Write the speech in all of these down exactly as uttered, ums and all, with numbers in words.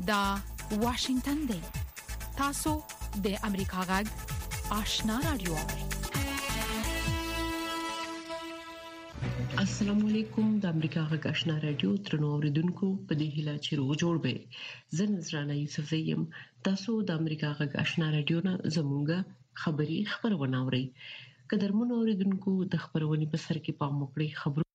دا واشنگتن دی. تاسو د امریکا غږ آشنا رادیو. السلام علیکم. د امریکا غږ آشنا رادیو ترنو اوریدونکو په دې هیله چې روغ جوړ به. زه نذرانه یوسف زیم. تاسو د امریکا غږ آشنا رادیو نه زموږه خبری خبرونه اورئ. قدرمنو اوریدونکو د خبرونې په سر کې پام وکړئ. خبرو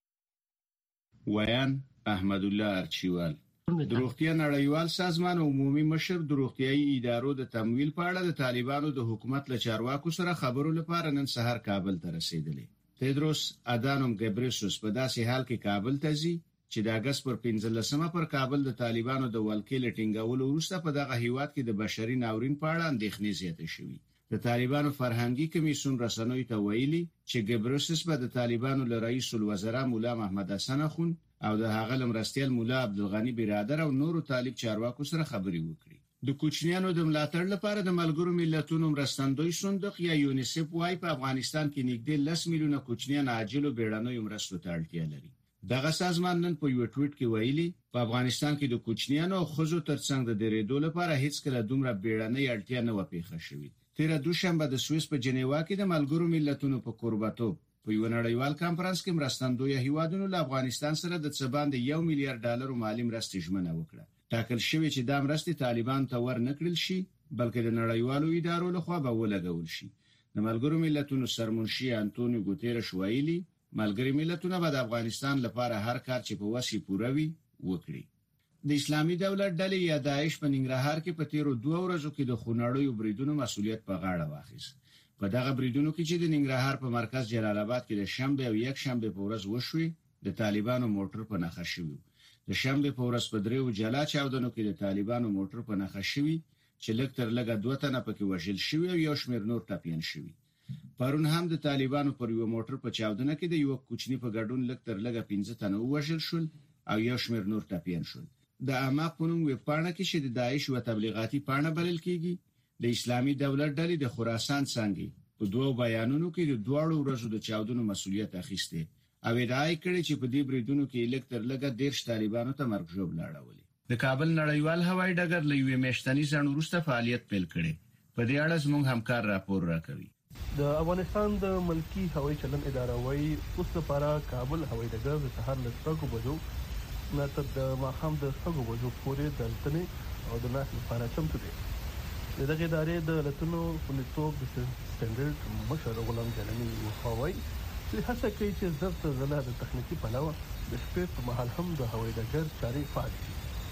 ویان احمد الله ارچیوال د روغتیا نړیوال سازمان عمومي مشر د روغتیايي ادارو د تمویل په اړه د طالبانو د حکومت له چارواکو سره خبرو لپاره نن سحر کابل ته رسیدلی. تدروس ادانوم ګبریسوس په داسې حال کې کابل ته ځي چې د اگست پر پنځلسمه پر کابل د طالبانو د ولکې لټینګولو وروسته په دغه هیواد کې د بشري ناورین په اړه اندېښنې زیاتې شوې. د طالبانو فرهنګي کمیسیون رسنوي ته ویلي چې ګبریسوس به د طالبانو له رئیس الوزرا مولا محمد حسن اخون او د هغه لمرستیل مولا عبدالغنی برادر او نورو طالب چارواکو سره خبري وکړي. د کوچنیانو د ملاتړ لپاره د ملګرو ملتونو مرستندوی صندوق یا یونیسف وايي په افغانستان کې نږدې لس میلیونه کوچنیان عاجل بیړنیو مرستو ته اړتیا لري. دغه سازمان نن په یو ټویټ کې ویلي په افغانستان کې د کوچنیانو او ښځو ترڅنګ د درېدو لپاره هیڅ کله دومره بیړنۍ اړتیا نه و پیښه شوې. تیر دوشنبه د سویس په جنیوا کې د ملګرو ملتونو په قربتو په یو نړیوال کانفرنس کې مرستندوی هیوادونو له افغانستان سره د څه باندې یو میلیارډ ډالر مالی مرستې ژمنه وکړه. ټاکل شوی چې دا مرستې طالبان ته ورنکړل شي بلکې د نړیوالو ادارو لخوا به ولګول شي. د ملګرو ملتونو سرمنشي انټونیو ګوتيرش ویلي ملګری ملتونه به د افغانستان لپاره هر کار چې په وسې پوره وي وکړي. د اسلامي دولت ډلې یا داعش په ننګرهار کې په تیرو دوه ورځو کې د خونړیو بریدونو مسؤلیت په غاړه واخیست. په دغه بریدونو کې چې د ننګرهار په مرکز جلال آباد کې د شنبه او یک شنبه په ورځ وشوي د طالبانو موټر په نښه شوی. د شنبه په ورځ په دریو جلا چاودنو کې د طالبانو موټر په نښه شوی چې لږ تر لږه دوه تنه پکې وژل شوی او یو شمېر نور ټپیان شوی. پرون هم د طالبانو پر یو موټر په چاودنه کې د یو کوچنی په ګډون لږ تر لږه پنځه تنه وژل شول او یو شمېر نور ټپیان شول. د اماق په نوم ویب پاڼه کې چې د داعش و تبلیغاتي پاڼه بلل کېږي د اسلامي دولت ډلې د خراسان څنګه په دوه بیانونو کې د دوړو ورځو د چاودنو مسؤلیت اخیسته او ادعا کړې چې په دې بریدونو کې الکتر لګه دیرش طالبانو ته مرګ ژوب لاړولې. د کابل نړیوال هوایي ډګر له یوې میاشتنۍ ځنډ وروسته فعالیت پیل کړي. په دې اړه زموږ همکار راپور راکوي. د افغانستان د ملکی هوایي چلن اداره وايي اوس لپاره کابل هوایي ډګر د سهار له شپږو بجو نه تر د ماښام د شپږو بجو پورې د الوتنې او د ناست لپاره چمتو دی. د دغه ادارې د الوتنو خوندیتوب د سټنډرډ مشر غلام جلاني وایي چې هڅه کوي چې زر تر زره د تخنیکي پلوه د شپې په مهال هم د هوایي ډګر چارې فعال شي.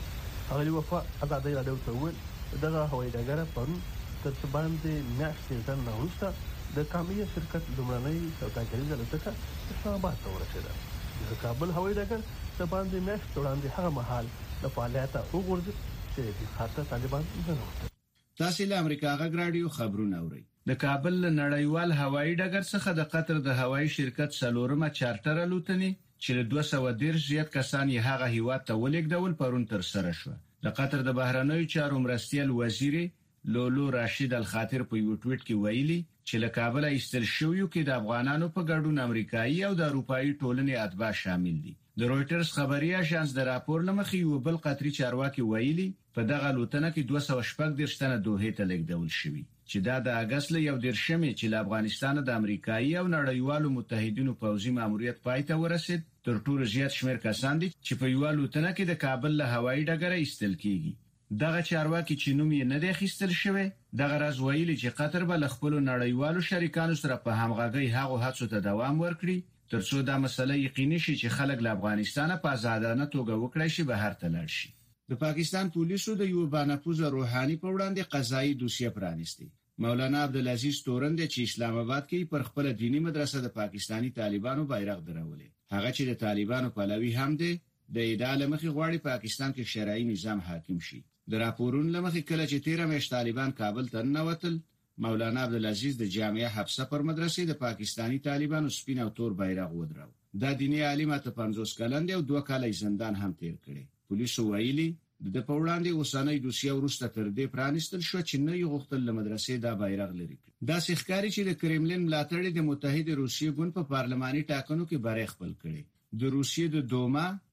هغه وفا ازادي راډیو ته وویل دغه هوایي ډګر پرون تر څه باندې میاشتې ځنډ وروسته د کامیه شرکت لومړنۍ سوداګریزه الوتکه اسلام آباد ته ورسېده. د کابل هوایي ډګر څه باندې میاشتې وړاندې هغه مهال د فعالیته وغورځېد چې د خاطر طالبان نه وو. تاسو له امریکا غږ رادیو خبرونه اورئ. د کابل نړیوال هوایي ډګر څخه د قطر د هوایي شرکت څلورمه چارټر الوتنې چې دوه سوه دېرش زیات کسان یې هغه هیواد ته ولېږدول پرون تر سره شو. د قطر د بهرنیو چارو مرستیال وزیر لولو راشد الخاطر په یو ټویټ کې ویلي چې له کابل ایستل شویو کې د افغانانو په ګډون امریکایي او د اروپایي ټولنې اتباع شامل دي. د رويټرز خبري اژانس د راپور لمخې یو بل قطري چارواکي ویلي په دغه لوتنه کې دوه سوه شپږ دېرش تنه دوه ته لیږدول شوي چې دا د اگست له یو دیرشمې چې له افغانستان د امریکایي او نړیوالو متحدینو پوځي ماموریت پای ته ورسید تر ټولو زیات شمېر کسان دي چې په یو لوتنه کې د کابل له هوایي ډګره ایستل کیږي. دغه چارواکي چې نوم یې نه دی اخیستل شوی دغه راز ویلي چې قطر به له خپل نړیوالو شریکانو سره په همغږۍ هغه هڅو ته دوام ورکړي ترڅو دا مسله یقیني شي چې خلک له افغانستان په آزادانه توګه وکړي شي بهر ته لاړ شي. د پاکستان پولیسو د یو بانفوذ روحاني په وړاندې قضایي دوسیه پرانیستی. مولانا عبدالعزیز تورن چې اسلام آباد کې پر خپل دینی مدرسه د پاکستانی طالبانو بیرغ درولې. هغه چې د طالبانو پلوي هم دی د ادعا لمخې غواړي پاکستان کې شرعي نظام حاکم شي. د راپورونو لمخې کله چې تیره میاشت طالبان کابل ته ننوتل مولانا عبدالعزیز د جامعه حفصه پر مدرسې د پاکستانی طالبانو سپین او تور بیرغ ودرو. دا دینی عالم ته پنځوس کلن دی او دوه کاله زندان هم تیر کړي. پولیسو ویلي د په وړاندې اوسنۍ دوسیه ورسته تر دې پرانستل شو چې نه یو غوښتل له مدرسې دا بیرغ لري. دا ښکاري چې د کرملین ملاتړ د متحده روسیې ګوند په پارلماني ټاکنو کې برخه خپل کړي. د روسیې د دوما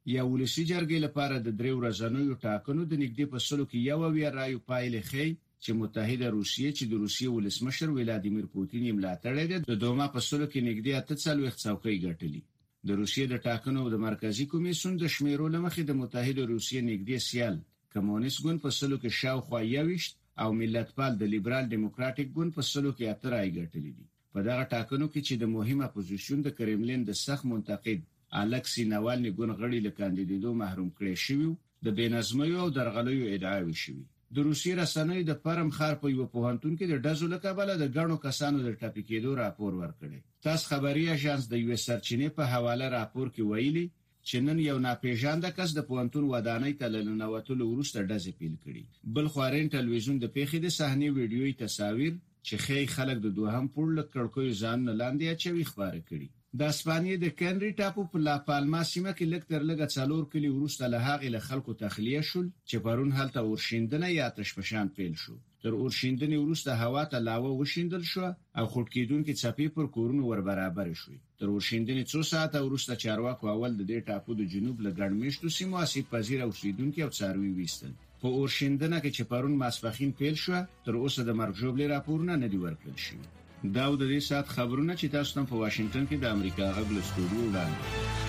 یا ولسی جرګې لپاره د درې ورځنیو ټاکنو د نږدې په سلو کې یو ویا رایو پایلې ښیي چې متحده روسیې چې د روسیې ولسمشر ولادیمیر پوتین یې ملاتړی دی د دوما په سلو کې نږدې اته څلوېښت څوکۍ ګټلې. د روسیې د ټاکنو د مرکزی کمیسیون د شمیرو لمخې د متحده روسیې نږدې سیال کمونیست ګوند په سلو کې شاوخوا یوویشت او ملتپال د لیبرال ډیموکراټیک ګوند په سلو کې اته رایې ګټلې دي. په دغه ټاکنو کې چې د مهم اپوزیشن د کرملین د سخت منتقد الکسی ناوالني ګوند غړي له کاندیدېدو محروم کړي شوی د بېنظمیو او درغلیو ادعاوې شوی. د روسیې رسنیو د پرم ښار په یو پوهنتون کې د ډزو له کبله د ګڼو کسانو د ټپي کېدو راپور ورکړی. تاس خبري اژانس د یو سرچینې په حواله راپور کې ویلي چې نن یو ناپېژانده کس د پوهنتون ودانۍ ته له ننوتلو وروسته ډزې پیل کړي. بل خوارین ټلویزیون د پیښې د صحنې ویډیويي تصاویر چې ښیي خلک د دوهم پوړ له کړکیو ځان لاندې اچوي خبره کړي. د اسپانیې د کینری ټاپو په لا پالما سیمه کې لږ تر لږه څلور کلی وروسته له هغې له خلکو تخلیه شول چې پرون هلته اورشیندنه یا آتش فشان پیل شو. تر اورشیندنې وروسته هوا ته لاوه وشیندل شو او خټ کېدونکې څپې پر کورونو ور برابر شوې. تر اورشیندنې څو ساعته وروسته چارواکو اول د دې ټاپو د جنوب له ګڼ مېشتو سیمو آسیب پذیر اوسیدونکي او څاروي ویستل. په اورشیندنه کې چې پرون ماسپښین پیل شو تر اوسه د مرګ ژوبلې راپورونه نه دي ورکړل شوي. دا د دې سات خبرونه چې تاسو ته په واشنگټن کې د امریکا غږ له سټوډیو وړاندې.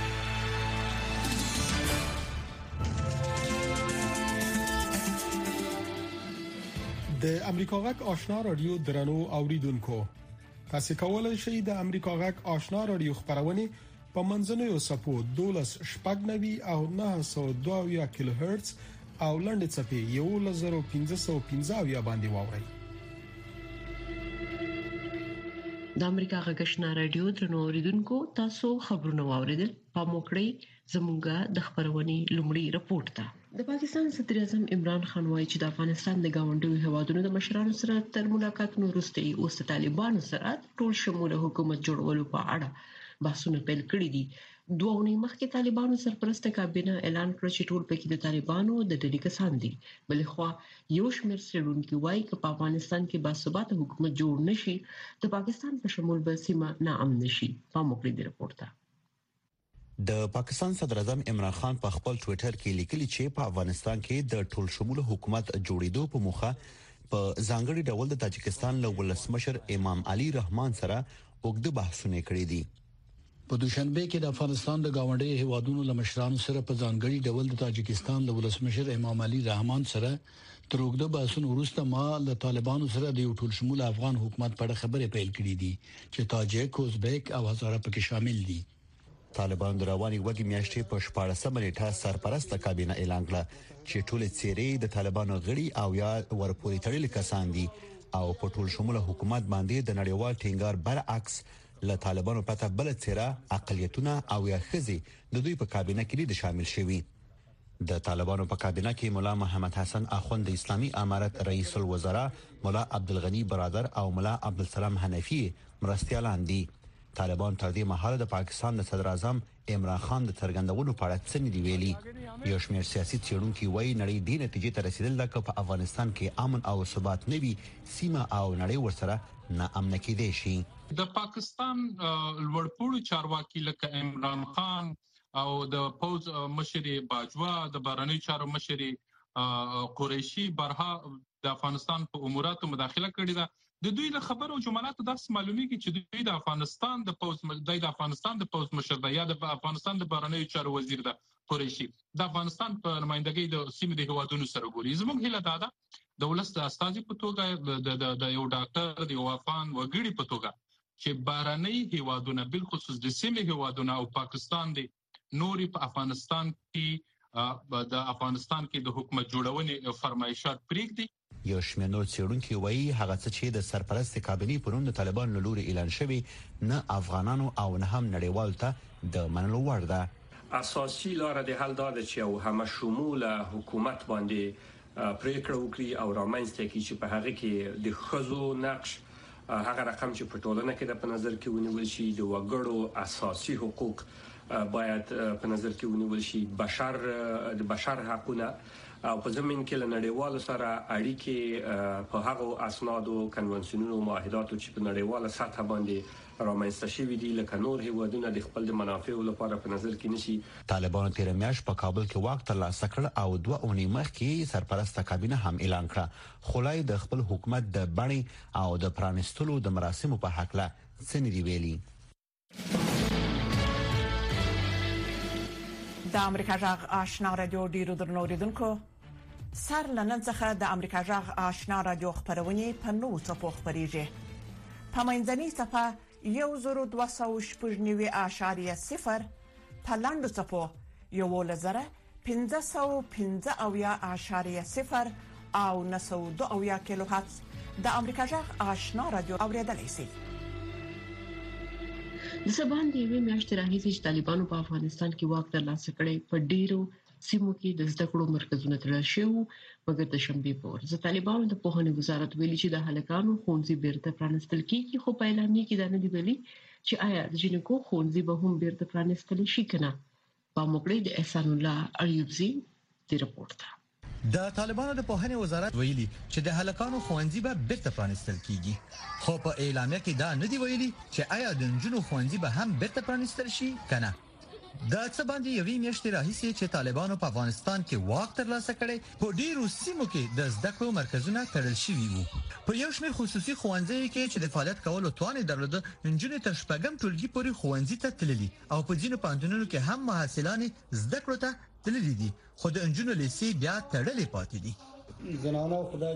د امریکا غږ آشنا رادیو درنو اوریدونکو، تاسو کولای شئ د امریکا غږ آشنا رادیو خبرونه په منځنوي سپو دولس شپږ نوي او نه سوه دوه کیلو هرتز او لنډ چپی یو لزر پنځه سوه پنځه باندې واورئ. د امریکا غږ آشنا رادیو درنو اوریدونکو، تاسو خبرونه واوریدل. په موکړی زموږه د خبرونې لومړی رپورت ته. د پاکستان صدر اعظم عمران خان وایي چې د افغانستان د گاونډیو هیوادونو د مشرانو سره تر ملاقاتونو وروسته اوس د طالبانو سره ټول شموله حکومت جوړولو په اړه بحثونه پیل کړي دي. دوه اونۍ مخکې طالبانو سرپرسته کابینه اعلان کړ چې ټول پکې د طالبانو د ډلې کسان دي. بلخوا یو شمېر څېړونکي وایي چې په افغانستان کې باثباته حکومت جوړ نشي د پاکستان په شمول به سیمه ناامن شي. په موکړی دی رپورت. د پاکستان صدر اعظم عمران خان په خپل ټوئیټر کې لیکلي چې په افغانستان کې د ټول شموله حکومت جوړېدو په موخه په ځانګړي ډول د تاجکستان له ولسمشر امام علي رحمان سره اوږده بحثونه کړي دي. په دوشنبه کې د افغانستان د گاونډي هیوادونو له مشرانو سره په ځانګړي ډول د تاجکستان له ولسمشر امام علي رحمان سره تر اوږده بحثونو وروسته ما له طالبانو سره د ټول شموله افغان حکومت په اړه خبرې پیل کړې دي چې تاجک، ازبک او هزاره پکې شامل دي. طالبان د رواني وګي میاشتې په شپاړسمه نیټه سرپرسته کابینه اعلان کړه چې ټول څیرې د طالبانو غړي او یا ورپورې تړلي کسان دي او په ټول شموله حکومت باندې د نړیوال ټینګار برعکس له طالبانو پته بل څیره اقلیتونه او یا خزي د دوی په کابینه کې دي شامل شوي. د طالبانو په کابینه کې مولا محمد حسن اخوند د اسلامي امارت رئیس الوزراء، مولا عبدالغنی برادر او مولا عبدالسلام حنفی مرستیالان دي. طالبان تر دې مهاله د پاکستان د صدر اعظم عمران خان د څرګندولو په اړه څه نه دی ویلي. یو شمېر سیاسي څېړونکي وایي نړۍ دې نتیجې ته رسیدل ده چې په افغانستان کې امن او ثبات نه وي، سیمه او نړۍ ورسره ناامنه کېدای شي. د پاکستان لوړپوړو چارواکي لکه عمران خان او د پوز مشر باجوا، د بهرنیو چارو مشر قریشي برها د افغانستان په اموراتو مداخله کړې ده. د دوی له خبرو او جملاتو داسې معلومیږي چې دوی د افغانستان د پوز د افغانستان د پوز مشر دی یا د افغانستان د بهرنیو چارو وزیر ده قریشي د افغانستان په نمائندګۍ د سیمې د هیوادونو سره ګوري. زموږ هیله دا ده د ولس د استازي په توګه د یو ډاکټر د یو افغان وګړي په توګه چې بهرنۍ هیوادونه بالخصوص د سیمې هیوادونه او پاکستان دی نوري په افغانستان کې د افغانستان کې د حکومت جوړونې فرمایشات پریږدي. یو شمېر نور څېړونکي وایي هغه څه چې د سرپرست کابینې په نوم د طالبانو له لوري اعلان شوی نه افغانانو او نه هم نړیوالو ته د منلو وړ ده. اساسي لاره د حل دا ده چې یو همه شموله حکومت باندې پریکړه وکړي او رامنځته کړي چې په هغه کې د ښځو نقش هغه رقم چې په ټولنه کې د په نظر کې ونیول شي، د وګړو اساسي حقوق باید په نظر کې ونیول شي، بشر د بشر حقوقونه او په زمين کې لنړیوالو سره اړیکې په هغه اسنادو کنونسیونونو معاهداتو چې په نړیواله سطح باندې رامنځته شوي دي لکه نور هیوادونه د خپل د منافعو لپاره په نظر کې نشي. طالبانو تیر میاشت په کابل کې واک ترلاسه کړ او دوه اونۍ مخکې سرپرست کابینه هم اعلان کړه. خلای د خپل حکومت د بڼې او د پرانستلو د مراسمو په حق له سندري ویلي. د امریکا جغ آشنا رادیو ډیرو درنوریدونکو سر لنن څخه د امریکا جغ آشنا رادیو خبرونه په نو څپو خبريږي. په منځني صفه یو زرو دوه سوه شپږ نوي اعشاریه صفر په لاندو څپو یو لزره پنځه سوه پنځه اویا اعشاریه صفر او نه سوه دوه اویا کیلو هرتز د امریکا جغ آشنا رادیو اوریدلای شئ. د سبان دی وی میاشتې راهیسې چې طالبانو په افغانستان کې واک ترلاسه کړی په ډیرو سیمو کې د زده کړو مرکزونه تړل شوي مګر د شنبې په ورځ د طالبانو د پوهنې وزارت ویلي چې د هلکانو ښوونځي بیرته پرانستل کیږي خو په اعلامیه کې دا نه دی ویلي چې آیا د جنکو ښوونځي به هم بیرته پرانستل شي کنه. په موکړې د احسان الله ایوبزي د رپورت د طالبانو د پوهنې وزارت ویلي چې د هلکانو ښوونځي به بیرته پرانستل کیږي خو په اعلامیه کې دا نه دی ویلي چې آیا د نجونو ښوونځي به هم بیرته پرانستل شي کنه. د څه باندې یوې میاشتې راهیسې چې طالبانو په افغانستان کې واک ترلاسه کړي په ډیرو سیمو کې د زده کړو مرکزونه تړل شوي وو. په یو شمېر خصوصي ښوونځیو کې چې د فعالیت کولو توان درلوده نجونې تر شپږم ټولګي پورې ښوونځي ته تللي او په ځینو پوهنتونونو کې هم محصلان زده کړو ته تللي دي خو د نجونو لیسې بیا تړلې پاتې دي. زنانه خدای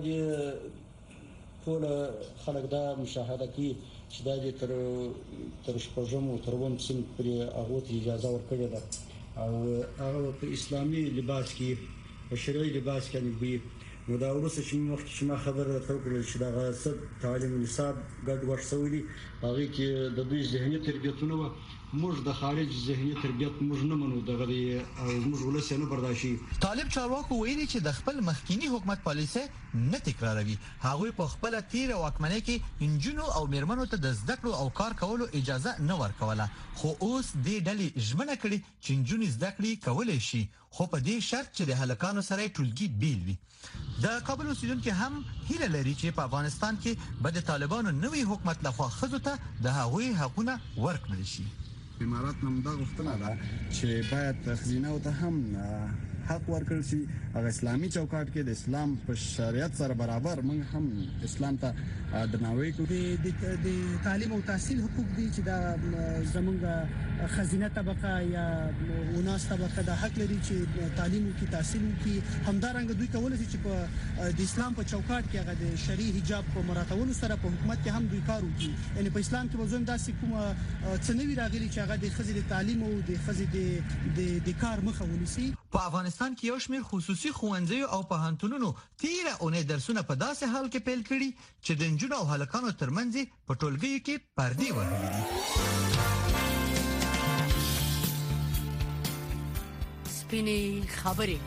دې ټول خلک دا مشاهده کوي چې دا د تر تر شپږم او تر اووم صنف پورې هغه ته اجازه ورکړې ده او هغه په اسلامي لباس کې په شرعي لباس کې وي نو دا اوس چې وخت چې ما خبره ترکړل چې دا غاصب تعلیم نصاب ګډ ورسولي هغه کې د دوی ذهني تربیتونه موږ د خارج ذهني تربیت موږ نه منو دغه او موږ ولسه نه برداشي. طالب چارواکو ویلي چې د خپل مخکینی حکومت پالیسي نه تکراروي. هغه په خپل تیر واکمنۍ کې انجونو او میرمنو ته د زده کړو او کار کولو اجازه نه ورکوله خو اوس دې ډلې ژمنه کړې چې انجونې زده کړې کولای شي خو په دې شرط چې د هلکانو سره ټولګي بیل وي. د کابل اوسیدونکو هم هیله لري چې په افغانستان کې به د طالبانو نوي حکومت لخوا خزو ته د هغوی حقونه ورکړل شي. امارات نن دا غوښتنه ده چې باید خزینه ته هم حق ورکړل شي. هغه اسلامي چوکاټ کې د اسلام په شریعت سره برابر موږ هم اسلام ته درناوی کوو. د تعلیم او تحصیل حقوق دي چې دا زمونږ خزینه طبقه یا وناس طبقه د حق لري چې تعلیم او تحصیل کوي. همدارنګه دوی کولای شي چې په د اسلام په چوکاټ کې هغه د شرعي حجاب په مراعاتولو سره په حکومت کې هم دوی کار وکړي. یعنی په اسلام کې وزن داسې کومه څنوي راغلي چې هغه د خزې د تعلیم او د خزې د د کار مخه ونیسي. په افغانستان کې یو شمېر خصوصي ښوونځي او پوهنتونونو تیره اونۍ درسونه په داسې حال کې پیل کړي چې د نجونو او هلکانو ترمنځ په ټولګیو کې پردې وهلې دي. سپینې خبرې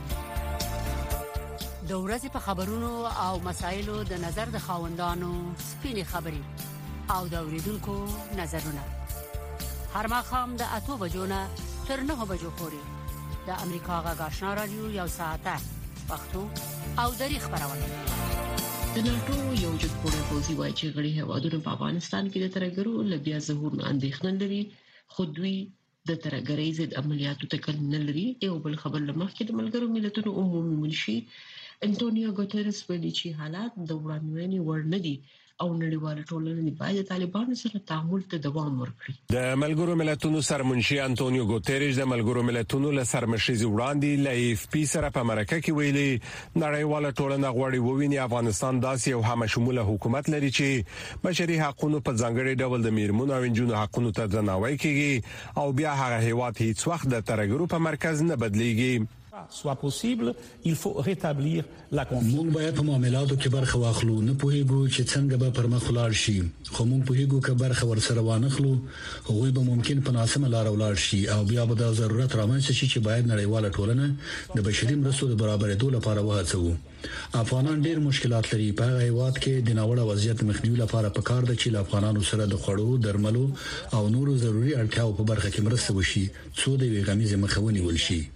د ورځې په خبرونو او مسایلو د نظر د خاوندانو سپینې خبرې او د اوریدونکو نظرونه هر ماښام د اتو بجو نه تر نهو بجو پورې د امریکا غږ آشنا رادیو یو ساعته پښتو او دری خبرونه. د ناتو یو جګپوړی پوځي وایي چې غړي هوادونو په افغانستان کې د ترګرو لبیا ظهور نه اندېښنه لري خو دوی د ترګرۍ ضد عملیاتو تکل نه لري. یو بل خبر لمخکې د ملګرو ملتونو عمومي منشي انټونیو ګوتریس ویلي چې حالات د وړاندوینې وړ نه دي او نړیواله ټولنه باید طالبانو سره تعامل ته دوام ورکړي. د ملګرو ملتونو سرمنشي انټونیو ګوتریس د ملګرو ملتونو له سرمشي وړاندې ل اف پی سره په مرکه کې ویلي نړیواله ټولنه غواړي وویني افغانستان داسې یو هم شموله حکومت لري چې بشري حقوقو په ځانګړي ډول د میرمنو او انجونو حقوقو ته درناوی کوي او بیا هغه هیواد هیڅ وخت د ترګرو په مرکز نه بدليږي. soit possible il faut rétablir la confiance. موږ باید په معاملاتو کې برخه واخلو نه پوهیږو چې څنګه به پر مخ ولاړ شي خو موږ پوهیږو چې برخه ورسره وانخلو هغوی به ممکن په ناسمه لار ولاړ شي او بیا به د ضرورت رامنځته شي چې باید نړیواله ټولنه د بشري مرستو د برابرېدو لپاره وهڅوي. افغانان ډېر مشکلات لري په هغه هیواد کې د ناوړه وضعیت مخنیوي لپاره پکار ده چې افغانانو سره د خوړو درملو او نورو ضروري اړتیاو په برخه کې مرسته وشي څو د ویغامیز مخاوني ولشي.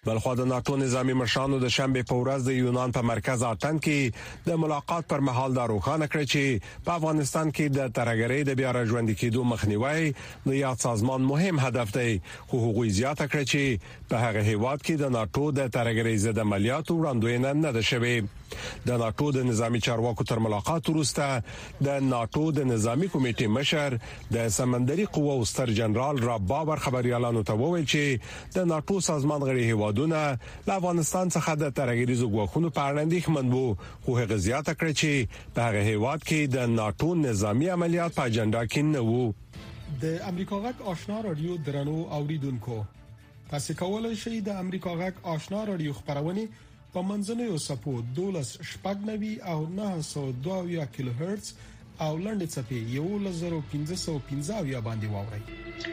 بلخو د ناتو نظامی مشرانو د شنبه په ورځ د یونان په مرکز اتن کې د ملاقات پر مهال دا روښانه کړ چې په افغانستان کې د ترهګرۍ د بیا راژوندي کېدو مخنیوي د یاد سازمان مهم هدف دی، خو هغوی زیاته کړ چې په هغه هیواد کې د ناتو د ترهګرۍ ضد عملیاتو وړاندوینه نه ده شوې. د ناتو د نظامی چارواکو تر ملاقات وروسته د ناتو د نظامی کمیټې مشر د سمندري قوو ستر جنرال راباور خبريالانو ته وویل چې د ناتو سازمان غړي هیوادونه له افغانستان څخه د ترهګریزو ګواښونو په اړه اندېښمن وو، خو هغه زیاته کړ چې په هغه هیواد کې د ناتو نظامی عملیات په اجنډا کې نه وو. د امریکا غږ آشنا رادیو درنو اوریدونکو، تاسو کولای شئ د امریکا غږ آشنا رادیو خبرونه په منځنوي سپو دولس شپږ نوي او نه سوه دوه کیلو هرتز او لنډ چپی یو لزر پنځه سوه پنځه باندې واوري.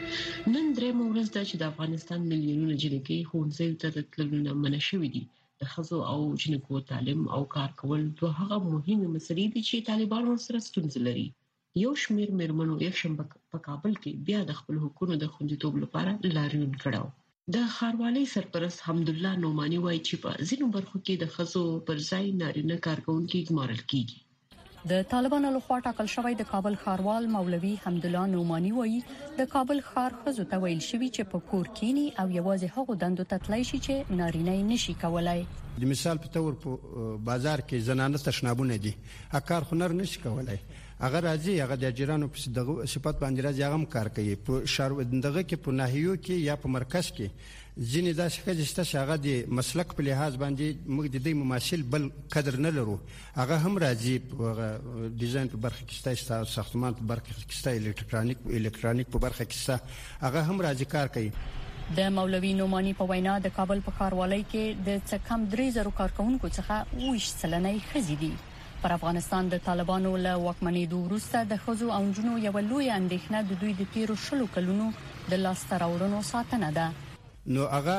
نن درې مورز د چې د افغانستان ملیونونه جنکې ښوونځي ته تللو نه منع شوې دي. د ښځو او جنکو تعلیم او کار کول دوه هغه مهمه مسلې دي چې طالبان سره ستونزې لري. یو شمېر مېرمنو یک شنبه په کابل کې بیا د خپل حقوقو د خوندیتوب لپاره لاریون کړو. د خاروالۍ سرپرست حمدالله نومانی وایي چې په ځینو برخو کې د ښځو پر ځای نارینه کارکونکي ګمارل کیږي. د طالبانو لخوا ټاکل شوی د کابل خاروال مولوي حمدالله نومانی وایي د کابل ښار ښځو ته ویل شوی چې په کور کینی او یوازې هغو دندو ته تللی شي چې نارینه یې نشي کولای. د مثال په تور په بازار کې زنانه تشنابونه دي، اکار هنر نشي کولای، هغه راځي هغه د اجرانو په دغه صفات باندې راځي هغه کار کوي. په شهر دغه کې په ناحیو کې یا په مرکز کې ځینې داسې ښځې چې هغه د مسلک په لحاظ باندې موږ د دې مماثل بل قدر نه لرو، هغه هم راځي په ډیزاین په برخه کې ستا ساختمان په برخه کې ستا الکترونیک الکترونیک په برخه کې ستا هغه هم راځي کار کوي. د مولوي نومانی په وینا د کابل په ښاروالۍ کې د څه کم درې زره کارکونکو څخه اووه سلنه ښځې دي. پر افغانستان د طالبانو له واکمنېدو وروسته د ښځو او نجونو یو لوی اندېښنه د دوی د تیرو شلو کلونو د لاسته راوړنو ساتنه ده. نو هغه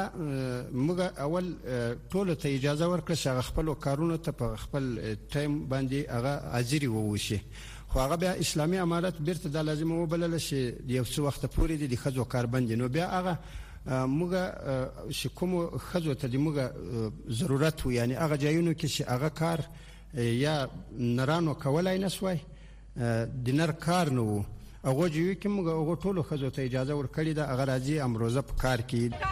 موږ اول ټول ته اجازه ورکړه چې هغه خپل کارونه ته په خپل ټایم باندې هغه حاضر ووشي، خو هغه بیا اسلامي امارات بیرته د لازم وبلل شي یو څه وخت پورې د ښځو کار بند. نو بیا هغه موږ چې کوم ښځو ته د موږ ضرورت و، یعنی هغه ځایونو کې چې هغه کار یا نرانو کولای نسوي د نر کار نه وو، هغه جوړ کې موږ هغه ټولو ښځو ته اجازه ورکړې ده هغه راځي امروزه په کار کې.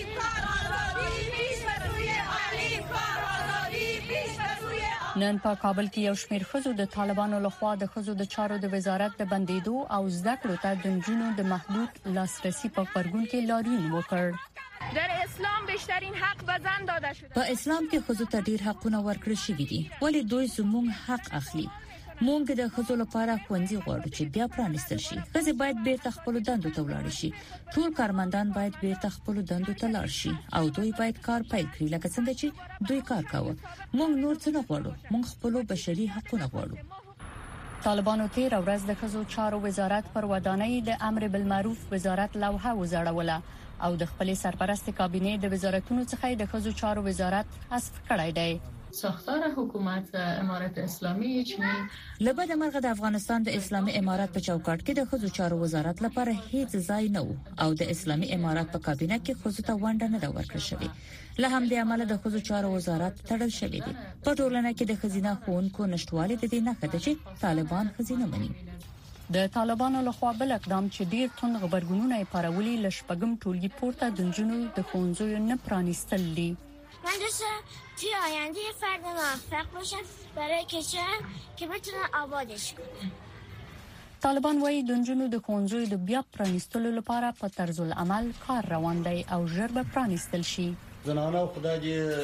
نن په کابل کې یو شمېر ښځو د طالبانو لخوا د ښځو د چارو د وزارت د بندیدو او زده کړو ته د نجونو د محدود لاسرسي په غبرګون کې لاریون وکړ. در اسلام بیشترین حق به زن داده شده. په اسلام کې ښځو ته ډیر حقونه ورکړل شوي دي، ولی دوی زموږ حق اخلي. مونږ د ښځو لپاره ښوونځي غواړو چې بیا پرانیستل شي. ښځې باید بیرته خپل دندو ته ولاړ شي. ټول کارمندان باید بیرته خپل دندو ته لاړ شي او دوی باید کار پیل کړي لکه څنګه چې دوی کار کاوه. مونږ نور څه نه غواړو، مونږ خپل بشري حقونه غواړو. طالبانو تیر ورځ د ښځو چارو وزارت پر ودانۍ د امر بالمعروف وزارت لوحه وزړوله او د خپل سرپرست کابینې د وزارتونو څخه د ښځو چارو وزارت حذف کړی دی. ساختار حکومت امارت اسلامی چې لبد مرغه د افغانستان د اسلامي امارات په چوکاټ کې د ښځو چارو وزارت لپاره هیڅ ځای نه و او د اسلامي امارات په کابینه کې ښځو ته ونډه نه ورکړل شوې. له همدې امله د ښځو چارو وزارت تړل شوی دی. په ټولنه کې د ښځینه ښوونکو نشټوالي د دې نه کده چې طالبان ښځینه مني. د طالبانو لخوا بل اقدام چې ډیر تون خبرګونونه پارولي لشپګم ټولګي پورته د جنونو د ښوونځیو نه پرانیستل دي. من دوستم توی آینده یه فرد موفق باشم برای کشور که بتونه آبادش کنه. طالبان وايي د جنونو د ښوونځیو د بیا پرانیستلو لپاره په طرز العمل کار روان دی او ژر به پرانیستل شي. زنانه خدای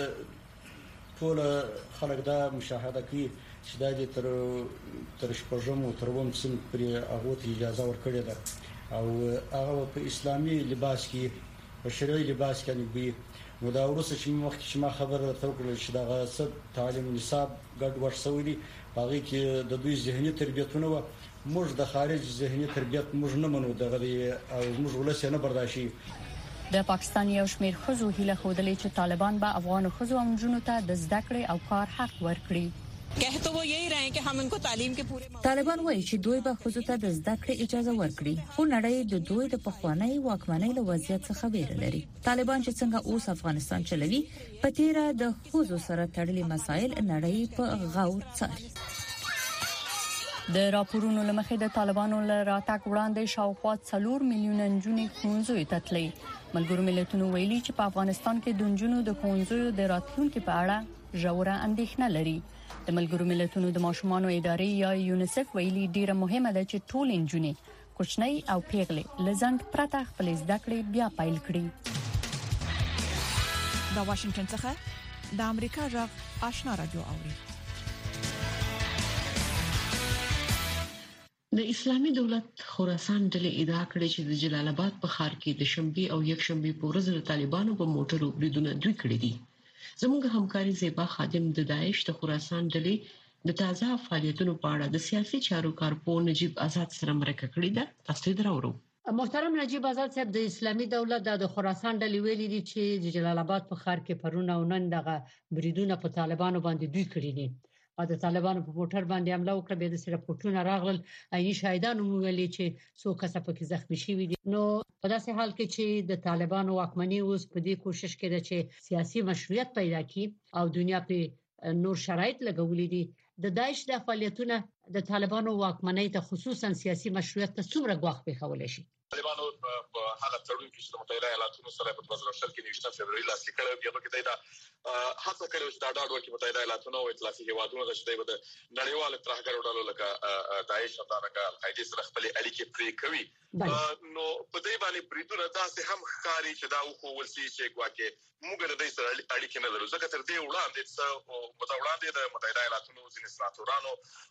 دې ټول خلک دا مشاهده کوي چې دا دې تر تر شپږم او تر اووم صنف پرې هغه ته اجازه ورکړې ده او هغه په اسلامي لباس کې په شرعي لباس کې وي. نو دا ورسره چې مخکې چې ما خبره ته وکړل چې دا څه تعلیم نصاب ګډ ورسوي دي هغه کې د دوی ذهني تربیتونه و موږ د خارج ذهني تربیت موږ نه منو دغه او موږ ولس نه برداشي. د پاکستان یو شمېر ښځو هیله خوده چې طالبان به افغان ښځو او نجونو ته د زده کړې او کار حق ورکړي. कह तो वो यही रहे हैं कि हम इनको तालीम के पूरे طالبان وایي چې دوی به خصوصا د زده کړې اجازه ورکړي خو نړۍ د دوی د پخوانی واکمنۍ له وضعیت څخه ویره لري. طالبان چې څنګه اوس افغانستان چلوي په تیره د خوځو سره تړلي مسایل نړۍ په غور څاري. د راپورونو لمخې د طالبانو له راتګ وړاندې شاوخوا څلور میلیونه نجونې ښوونځیو ته تللې. ملګرو ملتونو ویلي چې په افغانستان کې د نجونو د ښوونځیو د راتلونکو په اړه ژوره اندېښنه لري. د ملګرو ملتونو د ماشومانو ادارې یا یونیسف ویلي ډیره مهمه ده چې ټول نجونې کوچنۍ او پیغلې لزند پرته خپل زده کړې بیا پیل کړي. د واشنگټن څخه د امریکا غږ آشنا رادیو اوري. د اسلامي دولت خراسان ډلې ادعا کړې چې د جلال آباد په ښار کې د شنبه او یک شنبه په ورځ د طالبانو په موټرو بریدونه دوی کړې دي. زموږ همکاري زیبا خادم د داعش د خراسان ډلې د تازه فعالیتونو په اړه د سیاسي چارو کارپو نجیب آزاد سره مرکه کړې ده. تاسو درورو. محترم نجیب آزاد صاحب، د اسلامي دولت د خراسان ډلې ویلي دي چې د جلال آباد په ښار کې پرونه او نن دغه بریدونه په طالبانو باندې دوی کړی دي. او د طالبانو په موټر باندې حمله وکړه. به د سره پټونه راغلل، عیني شاهدانو ویلي چې څو کسه پکې زخمی شوي دي. نو په داسې حال کې چې د طالبانو واکمنۍ اوس په دې کوشش کې ده چې سیاسي مشروعیت پیدا کړي او دنیا په نور شرایط لګولې دي، د داعش د فعالیتونو د طالبانو واکمنۍ ته خصوصا سیاسي مشروعیت ته څومره ګواښ پیښول شي؟ طالبانو په هغه تړون کې چې د متحده ایالاتونو سره په دوه زره شل کې نوښت فبرवरी لاسلیک کړو، بیا کې دا هڅه کړې چې دا ډاډ ورکړي متحده ایالاتونو او ائتلافي هیوادونو چې دوی د نړیوال ترهګرو ډلو لکه داعش او القاعده سره خپل اړیکې پرې کوي. نو په دې باندې بریدونه داسې هم ښکاري چې دا خو ولسی چې ګواکې موږ د دې سره اړیکې نه لرو. ځکه تر دې وړاندې څو متوړاندې د متحده ایالاتونو ځینې سناتورانو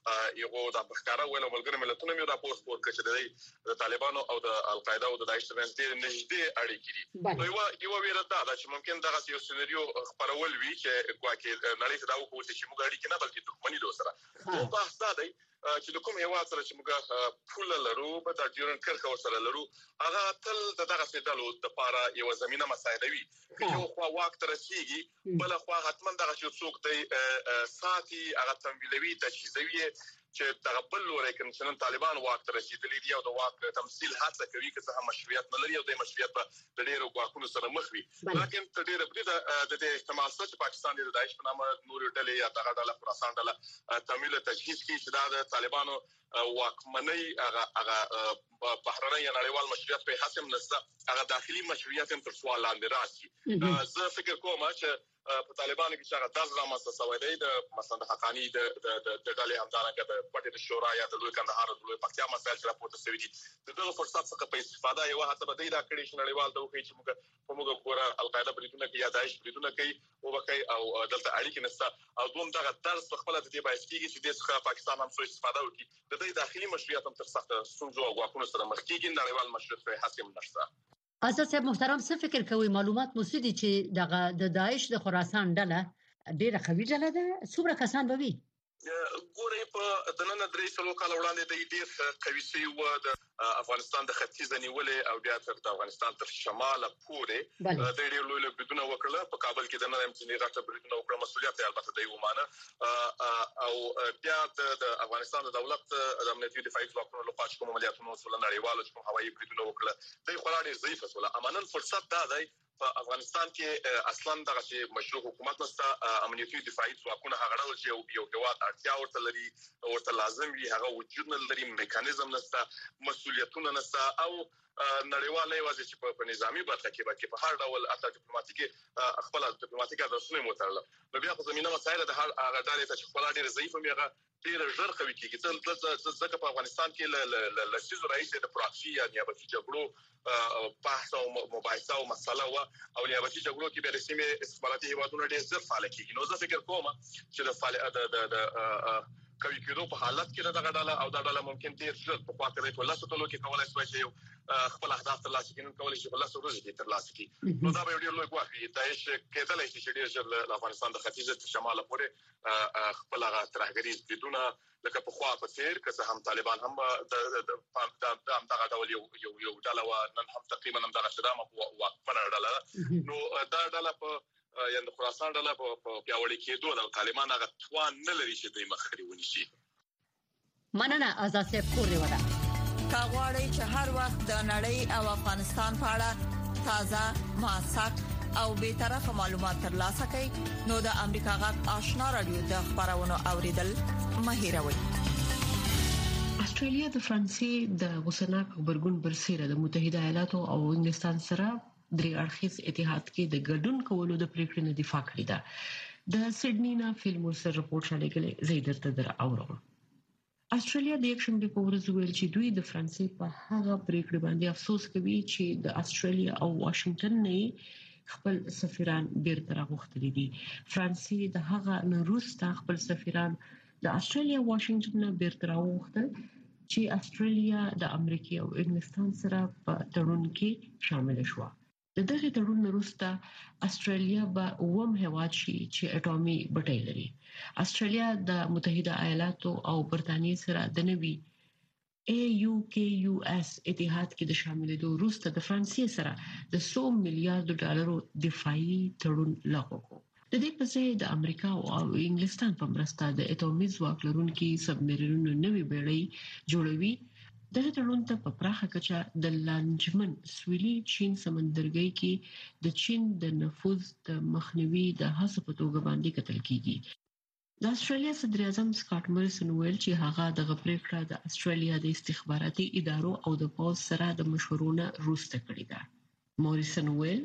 یو د بخکاره ویل ملګری ملتونو مې راپور خپور کړ چې د طالبانو او د القاعده او د داعش ترمنځ ډېر نږدې اړیکې دي. نو یو یو ویره دا چې ممکن دغه یو سيناریو خبرول وی چې ګواکې نړۍ ته دا وکړي چې موږ اړیکې نه بلکې دښمني له سره. نو بحث دا دی چې د کوم هیواد سره چې موږ پول لرو په د ډیورن کرښه سره لرو، هغه تل دغه فدالو د پاره یو زمينه مساعدوي. یو خو واک تر رسیدي، بل خو حتما دغه څوک دی ساتي هغه تمویلوي تجهیزوي چې تقبل لوري کنه چې طالبان واک تر رسیدلي دي او د واک تمثيل هڅه کوي چې څه مشروعیت نه لري او د مشروعیت په ډېرو واکونو سره مخ وي. لکه تر ډېره بده د دې احتمال چې پاکستان د داعش په نامه نور ډلې یا دغه ډله خراسان ډله تمویل تجهیز کوي چې دا د طالبانو واکمنۍ هغه هغه بهرنۍ نړیوال مشروعیت په حساب نسته، هغه داخلي مشروعیت هم تر سوال لاندې راځي. زه فکر کوم چې په طالبانو کې چې هغه داس رامسته سوی دی د مثلا د حقانی د د ډلې همدارنګه د پټې د شورا یا د لوی کندهار د لوی پکتیا مسایل چې راپورته شوي دي، دغه فرصت څخه په استفاده یو هڅه به دا کړی چې نړیوال د وخت چې موږ په موږ ګوره القاعده بریدونه کوي یا داعش بریدونه کوي او وکي او دلته اړیکې نشته او دوم دغه درس خپل د دې باعث کیږي چې د پاکستان هم څه استفاده وکړي. د دې داخلي مشروعیت هم تر سخت ستونزو او غواړو سره مخ کیږي، نړیوال مشروعیت په حساب نشته. اساس محترم څه فکر کوي؟ معلومات مسدي چې دغه د داعش د خراسان ډله ډیره قوي ډله ده، څومره کسان به وي؟ ګورې په دننه درې سلو کال وړاندې د ډیر قوي سي و د افغانستان د ختیځ نیولې او بیا تر د افغانستان تر شماله پورې د ډیر لوی بریدونه وکړل. په کابل کې د نن امنیتي غټه بریدونه وکړه، مسولیت البته دی ومانه او بیا د افغانستان د دولت د امنیتي دفاعي ځواکونو لخوا کوم عملیاتونه وسول نړیوالو کوم هوایي بریدونه وکړه، د خلاري ضعیف وسول. امانن فرصت دا دی په افغانستان کې اصلا دغه مشروع حکومت نسته، امنیتي دفاعي ځواکونه هغه ډول چې یو هیواد اړتیا ورته لري ورته لازم وي، هغه وجود نه لري، میکانیزم نسته، مسولیتونه نسته او نړیوال نه وځي چې په نظامی برخه کې به په هر ډول اته ډیپلوماټیکي خپل ډیپلوماټیکي درسونه مترله. نو بیا خو زمينه مسایل د هر هغه ډلې ته چې خپل ډیر ضعیف میغه ډیر ژر قوي کیږي. ځکه په افغانستان کې ل لسیزو رئیس د پراکسي یا نیابتي جګړو بحث او مباحثه او مسله او نیابتي جګړو کې به رسمي استخباراتي هیوادونه ډیر ژر فعال کیږي. نو زه فکر کوم چې د فعالیت د کوي کېدو په حالت کې دغه ډله او دا ډله ممکن ډیر ژر په خاطر په لاسو تلو کې کولای شي چې خپل اهداف ترلاسه کړي، کولای شي په لاسو ورځې کې ترلاسه کړي. نو دا به ډیر لوی ګواښ وي. داعش کېدلای شي چې ډیر ژر له افغانستان د ختیځ تر شماله پورې خپل هغه ترهګریز بریدونه لکه په خوا په تیر که هم طالبان هم د هم دغه ډول یو یو ډله و نن هم تقریبا هم دغه شدامه واکمنه ډله. نو دا ډله په یا د خراسان ډله په پیاوړي کېدو د طالبان هغه توان نه لري چې د مخکري ونیسي. مننه آزاد صاحب کورې ودا کاغوري چې هر وخت د نړۍ او افغانستان په اړه تازه موثق او به طرفه معلومات ترلاسه کړئ نو د امریکا غږ آشنا رادیو د خبرونو اوریدل مهیروي. استرالیا د فرانسې د غوسناک خبرګون برسېره د متحده ایالاتو او انګلستان سره درې اړخیز اتحاد کې د ګډون کولو د پریکړې نه دفاع کړې ده. د سیډنی نه فلمو سره راپور شالېګلې زیدرته در اورو. استرالیا د یک شنبه په ورځ ویل چې دوی د فرانسې په هغه پریکړه باندې افسوس کوي چې د استرالیا او واشنگټن نه خپل سفیران بیرته راغوښتلي دي. فرانسې د هغه نوروسته خپل سفیران د استرالیا واشنگټن نه بیرته راغوښتل چې استرالیا د امریکا او انګلستان سره په تړون کې شامل شو. د دغه تړون وروسته استرالیا به اوم هیواد شي چې اټومي بټۍ لري. استرالیا د متحده ایالاتو او برتانیې سره د نوي اي يو كي يو اس اتحاد کې د شاملېدو وروسته د فرانسې سره د سو میلیارډ ډالرو دفاعي تړون لغوه کړ. د دې په ځای د امریکا او انګلستان په مرسته د اټومي ځواک لرونکي سبمرینونو نوي بیړۍ جوړوي. دغه تړون ته په پراخه کچه د لانجمن سویلي چین سمندرګي کې د چین د نفوذ د مخنیوي د هڅو په توګه باندې کتل کیږي. د استرالیا صدر اعظم سکاټ مریسن ویل چې هغه د غپریکړه د استرالیا د استخباراتي ادارو او د پوز سره د مشورونه روسته کړی ده. مریسن ویل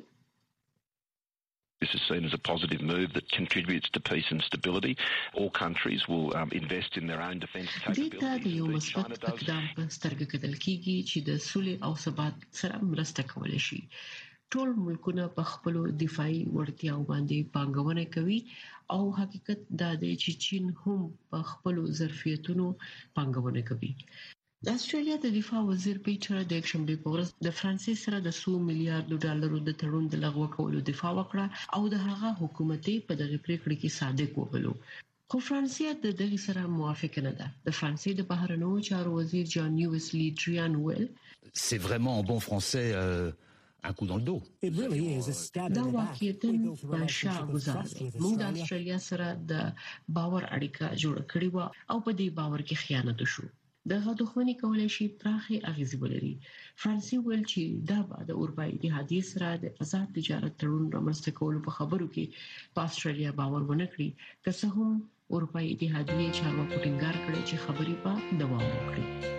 This is seen as a positive move that contributes to peace and stability. All countries will um, invest in their own defence capabilities. دې ته د یو مثبت اقدام په سترګه کتل کیږي چې د سولې او ثبات سره مرسته کولای شي. ټول ملکونه په خپل دفاعي وړتیاو باندې پانګونه کوي او حقیقت دا دی چې چین هم په خپل ظرفیتونو پانګونه کوي. د استرالیا د دفاع وزیر پیټر د شنبه په ورځ د فرانسې سره د سو میلیارډ ډالرو د تړون د لغوه کولو دفاع وکړه او د هغه حکومتي په دغه پریکړه کې صادق وبلو. خو فرانسې د دغه سره موافق نه ده. د فرانسې د بهرنیو چارو وزیر جان نیوسلی ډریان ویل C'est vraiment en bon français euh, un coup dans le dos. دا واقعیتاً په شا گزار دی. موږ د استرالیا سره د باور اړیکه جوړ کړې و او په دې باور کې خیانت وشو. دغه دښمنی کولای شي پراخه اغیزې ولري. فرانسې ویل چې دا به د اروپای اتحادیې سره د آزاد تجارت تړون رامنځته کولو په خبرو کې په استرالیا باور ونه کړي. که څه هم اروپای اتحادیې چارواکو ټینګار کړی چې خبرې په دوام وکړي.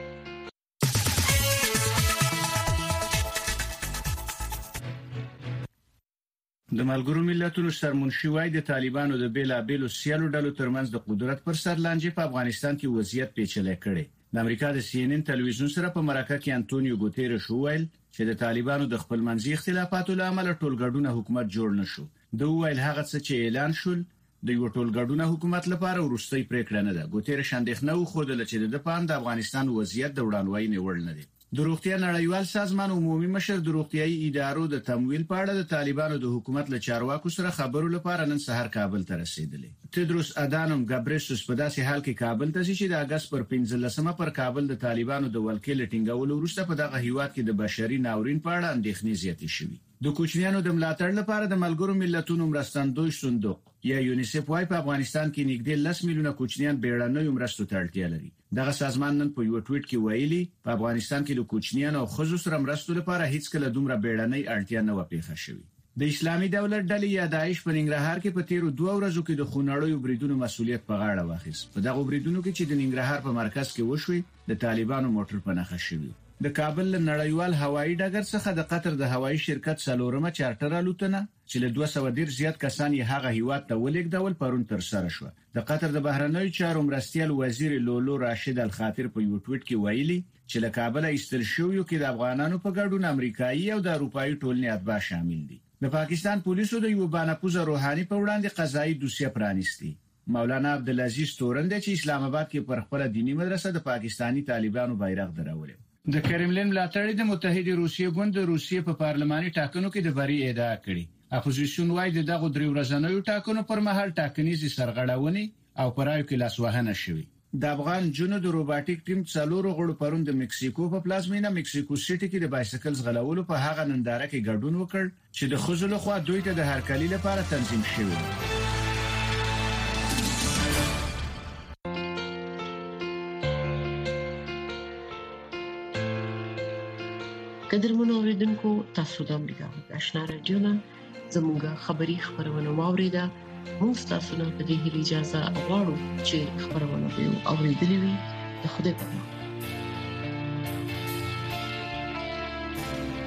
د ملګرو ملتونو سرمنشي وای د طالبانو د بیلابېلو سیالو ډلو ترمنځ د قدرت پر سر لانجې په افغانستان کې وضعیت پیچلې کړي. د امریکا د سی ان ان ټلویزیون سره په مرکه کې انټونیو ګوتيريش وویل چې د طالبانو د خپلمنځي اختلافاتو لامل ټولګډونه حکومت جوړ نشو. د ویل هغه څه چې اعلان شول د یو ټولګډونه حکومت لپاره ورستۍ پریکړه نه ده. ګوتيريش اندېښنه وښودله چې د پام د افغانستان وضعیت د وړاندوي نه وړ نه دی. د روغتیا نړیوال سازمان عمومي مشر د روغتيایي ادارو د تمویل په اړه د طالبانو د حکومت له چارواکو سره خبرو لپاره نن سهار کابل ته رسیدلی. تدروس ادانم ګابریسوس په داسې حال کې کابل ته چې د اگست پر پنځلسمه پر کابل د طالبانو د ولکې لټینګولو وروسته په دغه هیواد کې د بشري ناورین په اړه اندېښنې زیاتې شوې. د کوچنیانو د ملاتړ لپاره د ملګرو ملتونو مرستندوی صندوق یا یونیسف وايي په افغانستان کې نږدې لس میلیونه کوچنیان بیړنۍ مرستو ته اړتیا لري. دغه سازمان نن په یو ټویټ کې ویلي په افغانستان کې د کوچنیانو او ښځو سره مرستو لپاره هیڅ کله دومره بیړنۍ اړتیا نه و پیښه شوې. د اسلامي دولت ډلې یا داعش په ننګرهار کې په تیرو دوه ورځو کې د خونړیو بریدونو مسؤلیت په غاړه واخیست. په دغه بریدونو کې چې د ننګرهار په مرکز کې وشوي د طالبانو موټر په نښه شوی. د کابل نړیوال هوایي ډګر څخه د قطر د هوایي شرکت څلورمه چارټر الوتنه چې له دوه سوه ډیر زیات کسان یې هغه هیواد ته ولېږدول پرون تر سره شو. د قطر د بهرنیو چارو مرستیال وزیر لولو راشد الخاطر په یو ټویټ کې ویلي چې له کابل ایستل شویو کې د افغانانو په ګډون امریکایي او د اروپایي ټولنې اتباع شامل دي. د پاکستان پولیسو د یو بانپوزه روحاني په وړاندې قضایي دوسیه پرانیستي. مولانا عبدالعزيز تورن چې اسلام آباد کې پر خپل دینی مدرسه د پاکستانی طالبانو بیرغ درولې. د کرملین ملاتړي د متحده روسیې ګوند د روسیې په پارلماني ټاکنو کې د بری ادعا کړې. اپوزیشن وايي دغه درې ورځنیو ټاکنو پر مهال ټاکنیزي سرغړونې او پرایو کې لاسوهنه شوې. د افغان جنو د روباټیک ټیم څلورو غړو پرون د مکسیکو په پلازمینه مکسیکو سټي کې د بایسکل ځغلولو په هغه ننداره کې ګډون وکړ چې د خزل خو دوی ته د هرکلی لپاره تنظیم شوی. قدرمنو اوریدونکو تاسو د امریکا آشنا رادیو نه زموږه خبری خبرونه واوریده. موږ تاسو نه په دې اجازه غواړو چې خبرونه به اوریدلې وي. د خدای په امان.